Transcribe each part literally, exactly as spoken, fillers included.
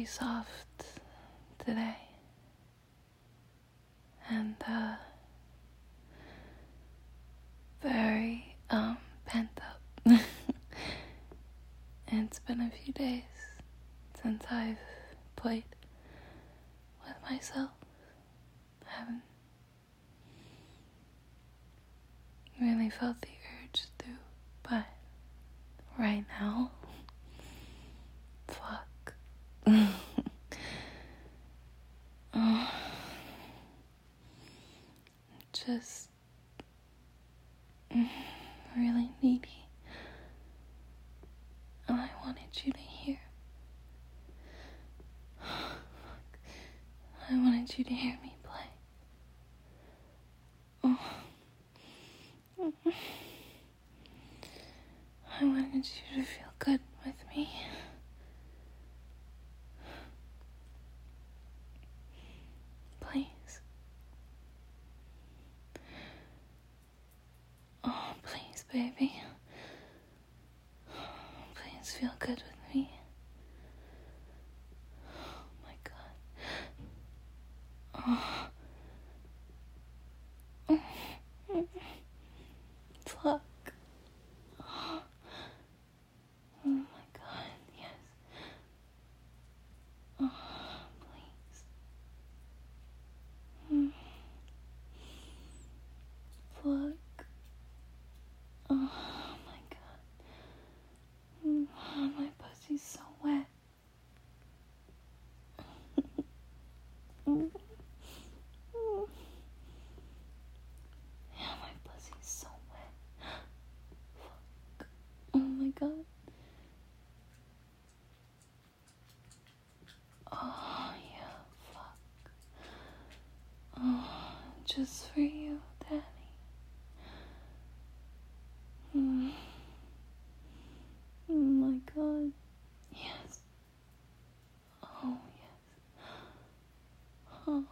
soft today. And, uh, very, um, pent up. It's been a few days since I've played with myself. I haven't really felt the urge to, but right now, fuck. Oh, just really needy. And I wanted you to hear. I wanted you to hear me play. Oh. I wanted you to feel good with me. Please. Oh, please, baby. Please feel good with me. Oh my God. Oh. Fuck. Oh my God, yes. Oh, please. Mm. Fuck. Oh my God. Mm. Oh, my pussy's so wet. Mm. Mm. Yeah, my pussy's so wet. Fuck. Oh my God. Oh, yeah, fuck. Oh, just for you, Daddy. Mm. Oh my God. Yes. Oh, yes. Oh.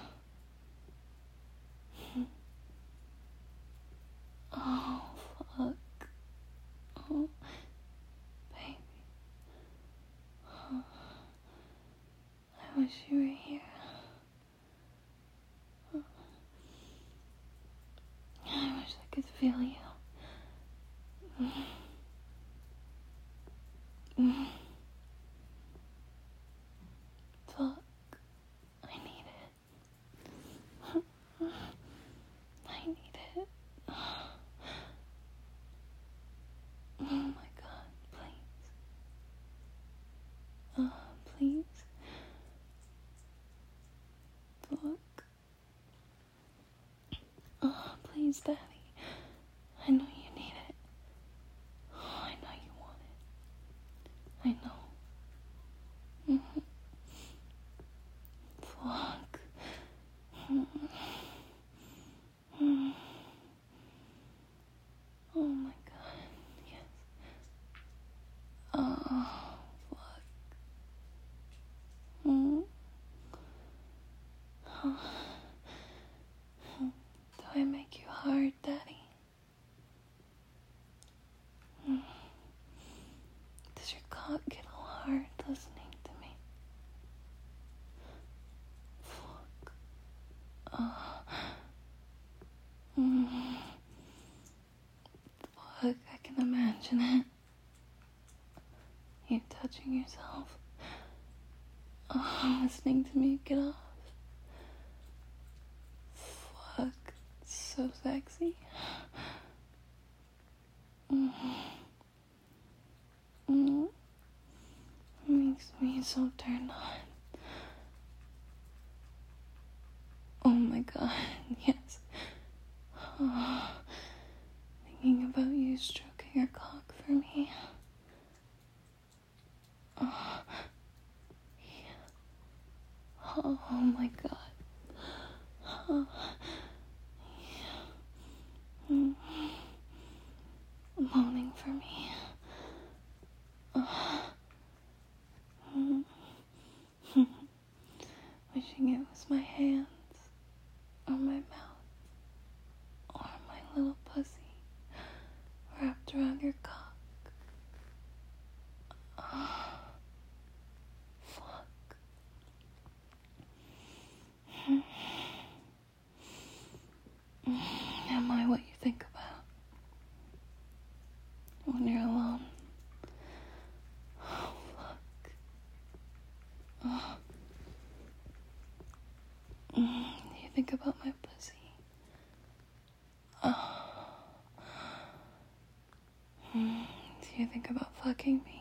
Oh, fuck. Oh, baby. Oh. I wish you were here. Oh. I wish I could feel you. Mm. Mm. Fuck. I need it. I need it. Oh my God, please. Oh, please. Fuck. Oh, please, Daddy. I know you need it. Oh, I know you want it. I know. Mm-hmm. Fuck. Mm-hmm. Mm. Oh my God, yes. Oh, fuck. Mm. Oh. Do I make you hard, Daddy? Mm. Does your cock get all hard listening to me? Fuck. Oh. Mm. Fuck, I can imagine it. You touching yourself. Oh, listening to me get off. Fuck, it's so sexy. Mm. Mm. It makes me so turned on. Oh my God, yes. Oh, thinking about you stroking your cock for me. Oh, yeah. Oh, oh my God. Oh, yeah. Mm. Moaning for me. Oh. Mm. Oh. Mm, do you think about fucking me?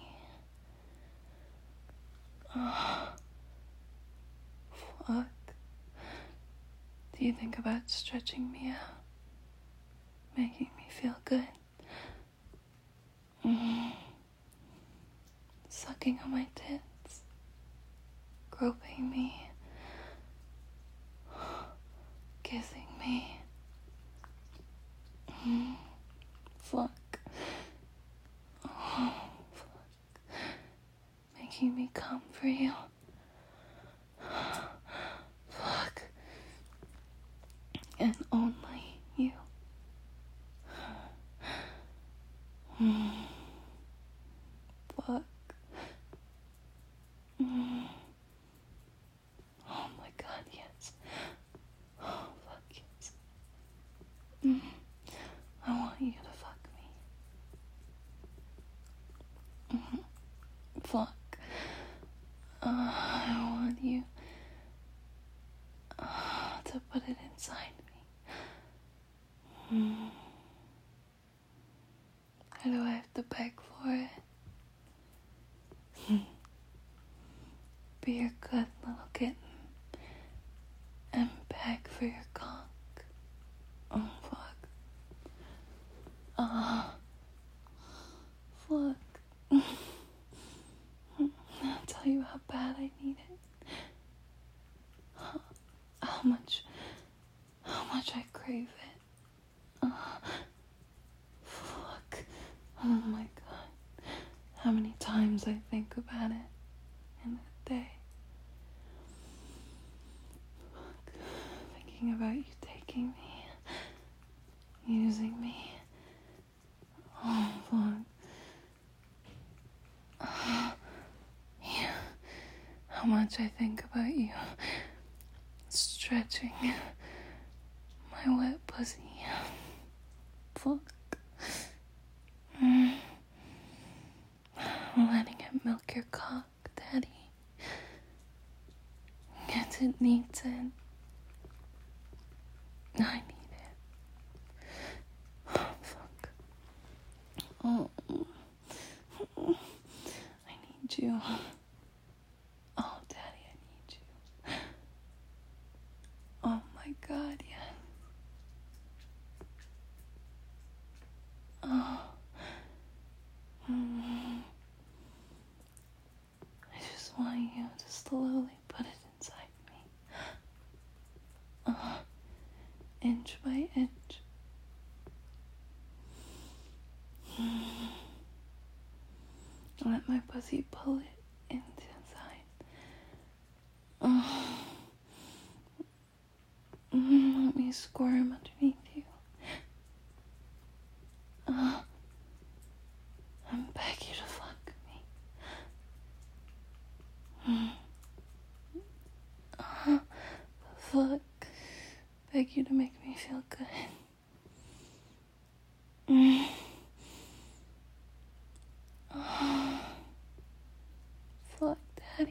Oh. Fuck. Do you think about stretching me out? Making me feel good? Mm. Sucking on my tits? Groping me? Kissing me? Mm. Fuck. Oh, fuck. Making me come for you? Fuck. And only you. Mm. Fuck. Mm. Oh my god, yes. Oh, fuck, yes. Mm. I want you to fuck me. Mm. Fuck. Uh, I want you uh, to put it inside me. Mm. Or do I have to beg for it? Be your good little kitten and beg for your cock. Oh, fuck. Ah. Uh, fuck. I'll tell you how bad I need it. How much, how much I crave it. Uh, fuck. Oh my god. How many times I think about it in a day. Fuck. Thinking about you taking me, using me. Oh, fuck. Uh, yeah. How much I think about you stretching my wet pussy. Fuck. Mm. Letting it milk your cock, Daddy. Yes, it needs it. I need it. Oh, fuck. Oh. I need you. Oh, Daddy, I need you. Oh my god, yes. Oh. Mm. I just want you to slowly put it inside me. Uh, inch by inch. Mm. Let my pussy pull it into inside. Oh. Mm, let me squirm underneath you. Uh, and beg you to fuck me. Mm. Uh, fuck. Beg you to make me feel good. Mm. Oh. Fuck, Daddy.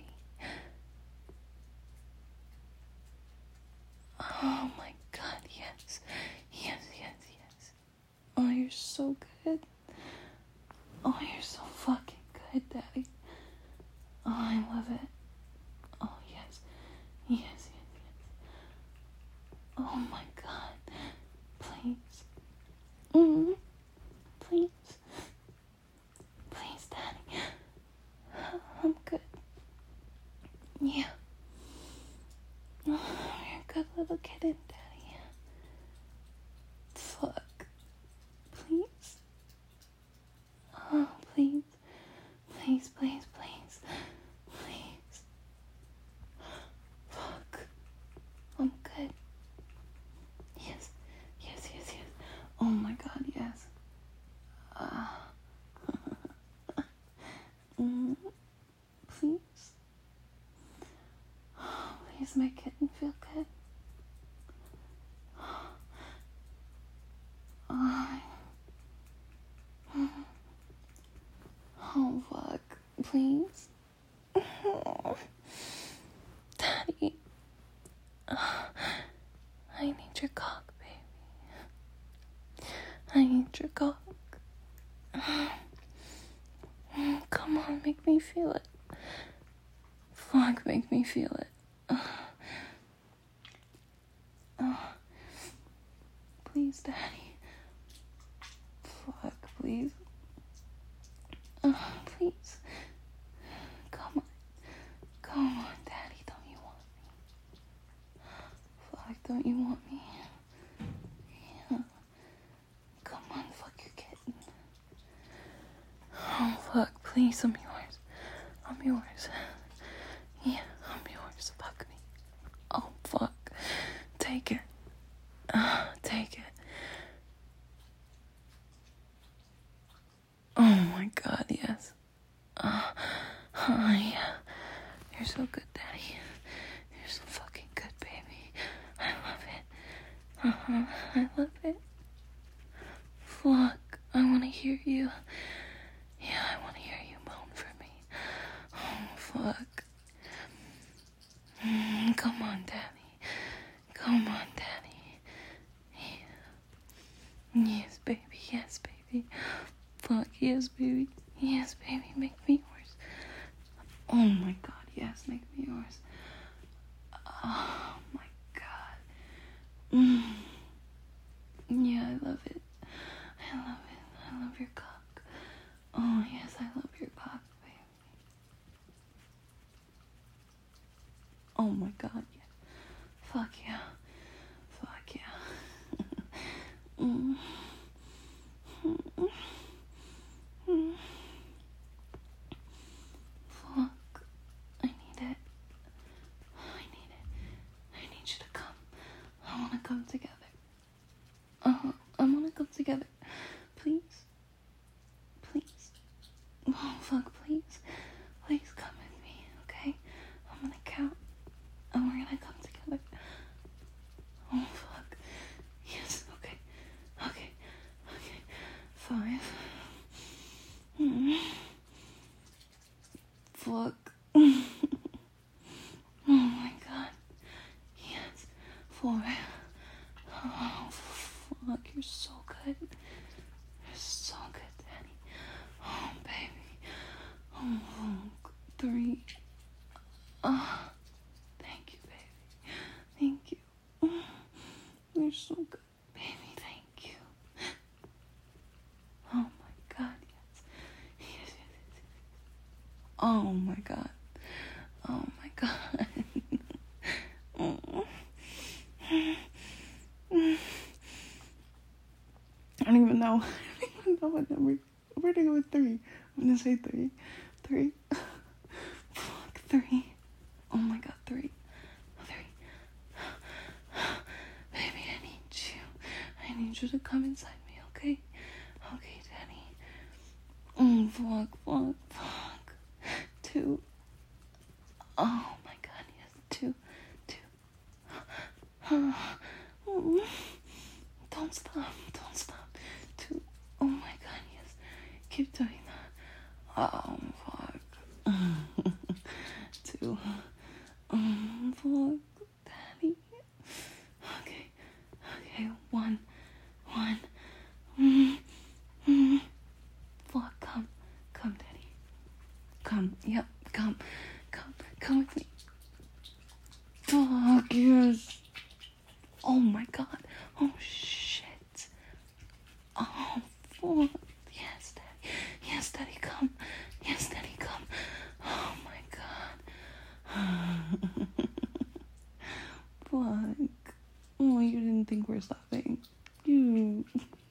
Oh my god, yes. Yes, yes, yes. Oh, you're so good. Oh, you're so fucking good, Daddy. Oh, I love it. Oh, yes. Yes, yes, yes. Oh my god. Please. Mm. Please. Please, Daddy. I'm good. Yeah. Oh, you're a good little kitten, Daddy. Fuck. Please. Oh, please. Please, please, please. Please. Fuck. I'm good. Yes. Yes, yes, yes. Oh my god, yes. Uh, mm, please. Please make kitten feel good. Uh, oh, fuck. Please. Daddy. Uh, I need your cock, baby. I need your cock. Come on, make me feel it. Fuck, make me feel it. Oh, please, Daddy. Fuck, please. Oh, please. Come on. Come on, Daddy. Don't you want me? Fuck, don't you want me? Yeah. Come on, fuck your kitten. Oh, fuck, please, I'm yours. I'm yours. Yeah, I'm yours. Fuck me. Oh, fuck. Take it. Uh, take it. Oh my god, yes. Uh, oh, yeah. You're so good, Daddy. You're so fucking good, baby. I love it. Uh-huh. I love it. Fuck. I wanna hear you. Yeah, I wanna hear you moan for me. Oh, fuck. Mm, come on, Daddy. Come on, Daddy. Yeah. Yes, baby. Yes, baby. Fuck, yes, baby. Yes, baby. Make me yours. Oh my god, yes, make me yours. Oh my god. Mm. Yeah, I love it. I love it. I love your cock. Oh, yes, I love your cock, baby. Oh my god, yeah. Fuck yeah. Fuck yeah. mm. Mm. Mm. Fuck. I need it. I need it. I need you to come. I wanna come together. Uh-huh. I wanna come together. Please. Please. Oh, fuck, please. Please come with me, okay? I'm gonna count. And we're gonna come together. Oh, fuck. Yes, okay. Okay. Okay. Five. Mm. Fuck. Oh my god. Yes. Four. Oh, fuck. You're so good. You're so good, Daddy. Oh, baby. Oh, three. Oh, thank you, baby. Thank you. You're so good, baby. Thank you. Oh my god, yes. Yes, yes, yes, yes. Oh my god. Oh my god. I don't even know. I don't even know what number. We're gonna go with three. I'm gonna say three. Three. Fuck, three. Oh my god, three. Three. Baby, I need you. I need you to come inside me, okay? Okay, Daddy. Mm, fuck, fuck, fuck. Two. Oh my god, yes, two. Two. Don't stop, don't stop. Two. Oh my god, yes. Keep doing that. Oh, fuck. Two. Um, fuck. Daddy. Okay. Okay, one. One. Mm. Mm. Fuck, come. Come, Daddy. Come. Yep, come. Come. Come with me. Fuck, yes. Oh my god. Oh, shit. Oh, fuck. Yes, Daddy. Yes, Daddy, come. Yes, Daddy, come. Oh my god. Fuck. Oh, you didn't think we're stopping. You.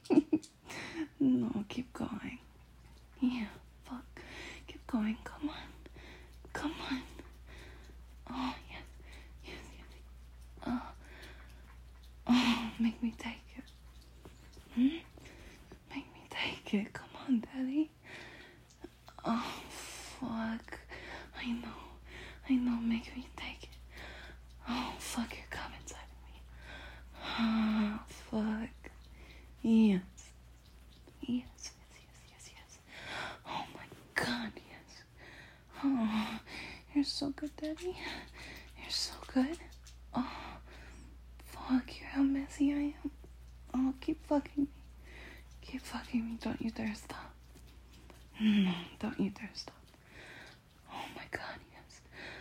No, keep going. Yeah, fuck. Keep going. Come on. Come on. Oh, yes. Yes, yes. Oh. Oh, make me take it. Hmm? Make me take it. Come on, Daddy. Oh, fuck. I know. I know. Make me take it. Oh, fuck. You're coming inside of me. Oh, fuck. Yes. Yes, yes, yes, yes, yes. Oh, my God, yes. Oh, you're so good, Daddy. You're so good. Oh, fuck. You're how messy I am. Oh, keep fucking me. keep fucking me. Don't you dare stop. No, don't you dare stop. Oh my god, yes.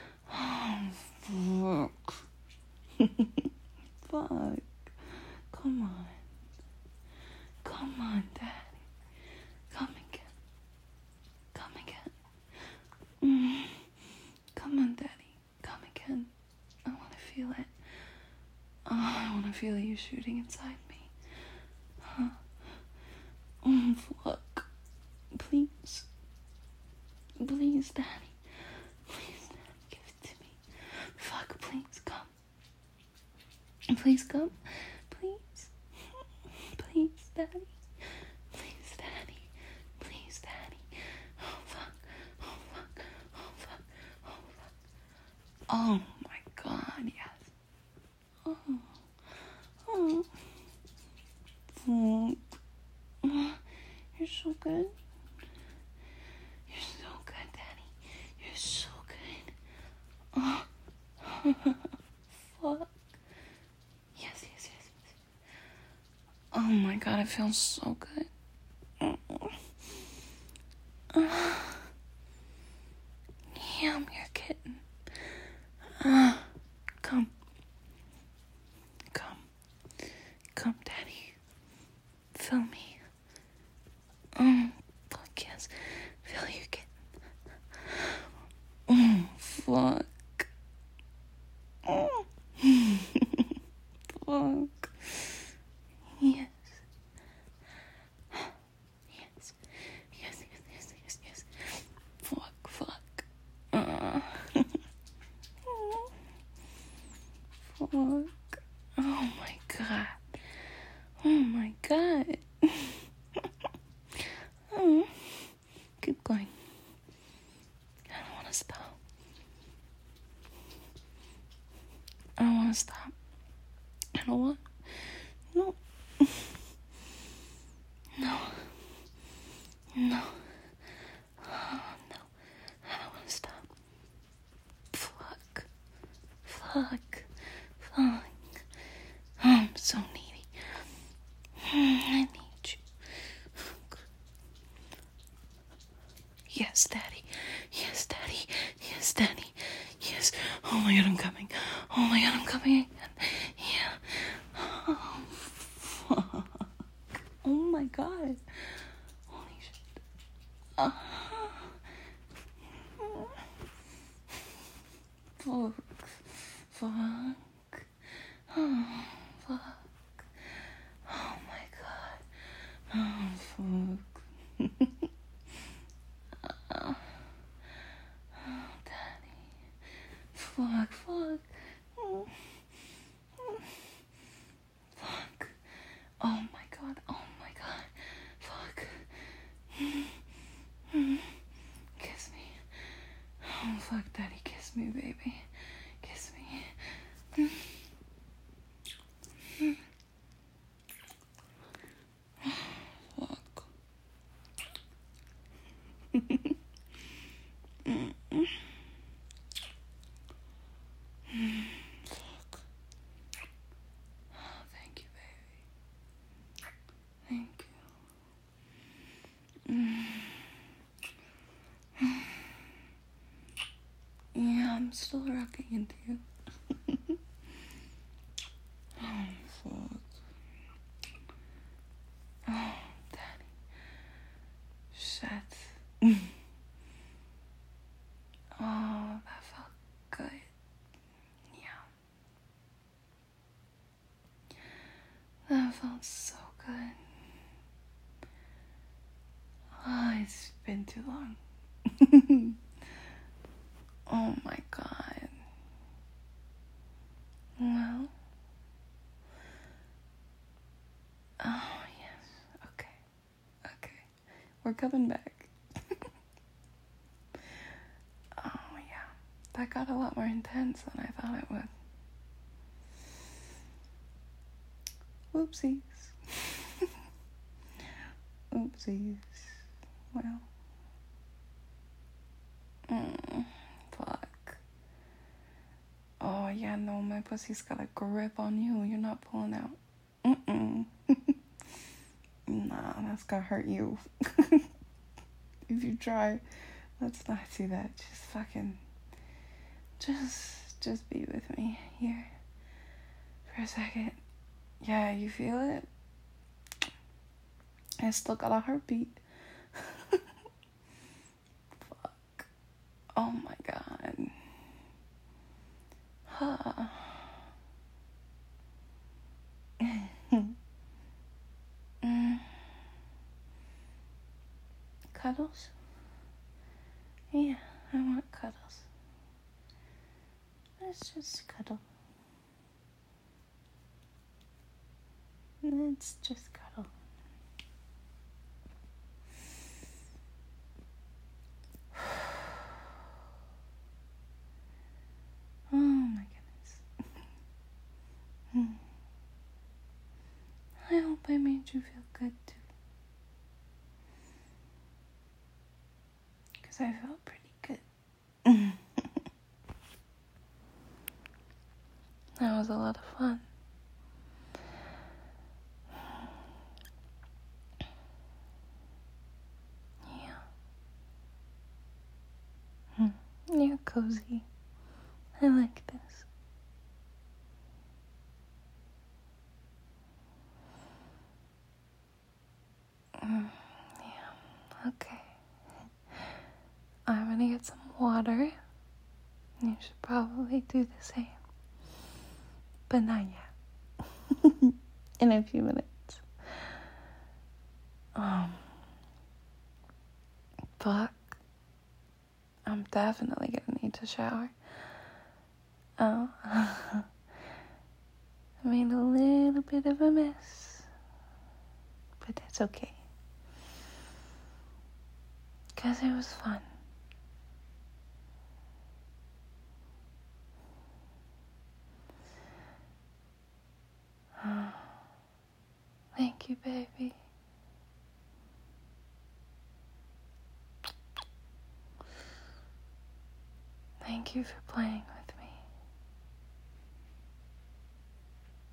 Oh, fuck. Fuck. Come on. Come on, Daddy. Come again. Come again. Mm. Come on, Daddy. Come again. I want to feel it. Oh, I want to feel you shooting inside me. Huh? Oh, fuck. Please. Please, Daddy. Please, Daddy, give it to me. Fuck, please come. Please come. Please. Please, Daddy. Please, Daddy. Please, Daddy. Oh, fuck. Oh, fuck. Oh, fuck. Oh, fuck. Oh, my God, yes. Oh. Oh. Oh. You're so good. You're so good, Daddy. You're so good. Oh. Fuck. Yes, yes, yes, yes. Oh my God, it feels so good. Oh. Uh. Yeah, I'm your kitten. Uh. Come. Come. Come, Daddy. Feel me. Oh, fuck yes. Feel your kitten. Oh, fuck. Oh. Fuck. Yes. Yes. Yes, yes, yes, yes, yes. Fuck, fuck. Uh. Fuck. Oh my God. Oh my God. Oh. Keep going. I don't want to stop. I don't want to stop. I don't want. No. No. No. Oh, no. I don't want to stop. Fuck. Fuck. Fuck. Oh, I'm so needy. I need you. Yes, Daddy. Yes, Daddy. Yes, Daddy. Yes. Oh my God, I'm coming. Oh my God, I'm coming again. Yeah. Oh, fuck. Oh my God. Holy shit. Uh, fuck. Fuck. Oh, fuck. Oh my God. Oh, fuck. uh, oh, Daddy. Fuck, fuck. Oh. Fuck. Oh my God. Oh my God. Fuck. Kiss me. Oh, fuck, Daddy. Kiss me, baby. Kiss me. Fuck. Fuck. Oh, thank you, baby. Thank you. Yeah, I'm still rocking into you. Oh, fuck. Oh, Daddy. Shit. Oh, that felt good. Yeah. That felt so good. Oh, it's been too long. Oh my God. Well. Oh, yes. Okay. Okay. We're coming back. Oh, yeah. That got a lot more intense than I thought it would. Whoopsies. Oopsies. Well. Mm, fuck. Oh, yeah, no, my pussy's got a grip on you. You're not pulling out. Mm-mm. Nah, that's gonna hurt you. If you try, let's not do that. Just fucking, just, just be with me here for a second. Yeah, you feel it? I still got a heartbeat. Fuck. Oh my god. Huh. mm. Cuddles? Yeah, I want cuddles. Let's just cuddle. Let's just cuddle. Oh my goodness. I hope I made you feel good too. Because I felt pretty good. That was a lot of fun. Yeah. Hmm. You're cozy. I like this. Mm, yeah. Okay. I'm gonna get some water. You should probably do the same. But not yet. In a few minutes. Um, fuck. I'm definitely gonna need to shower. Oh. I made a little bit of a mess. But that's okay. Because it was fun. Thank you, baby. Thank you for playing with